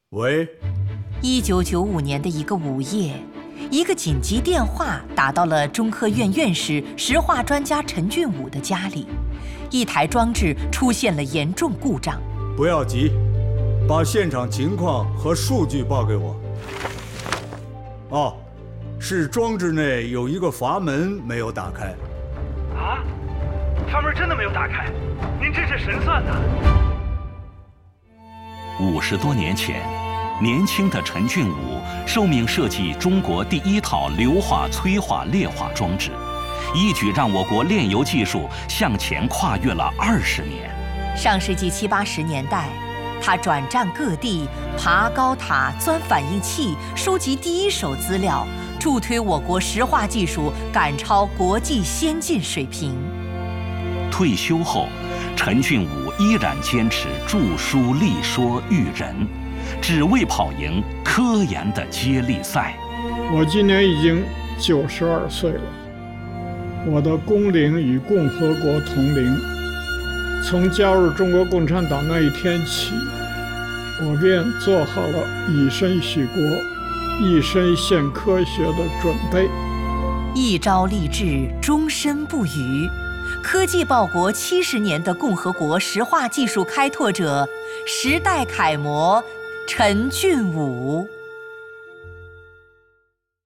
喂 ，1995年的一个午夜，一个紧急电话打到了中科院院士、石化专家陈俊武的家里，一台装置出现了严重故障。 不要急，把现场情况和数据报给我。哦，是装置内有一个阀门没有打开。 啊？阀门真的没有打开？您真是神算呐 ！50多年前，年轻的陈俊武受命设计中国第一套硫化催化劣化装置，一举让我国炼油技术向前跨越了20年。 上世纪70、80年代，他转战各地，爬高塔、钻反应器，收集第一手资料，助推我国石化技术赶超国际先进水平。 退休后，陈俊武依然坚持著书立说育人，只为跑赢科研的接力赛。 我今年已经92岁了，我的工龄与共和国同龄。从加入中国共产党那一天起，我便做好了以身许国、一身献科学的准备。 一朝立志，终身不渝。科技报国70年的共和国石化技术开拓者，时代楷模陈俊武。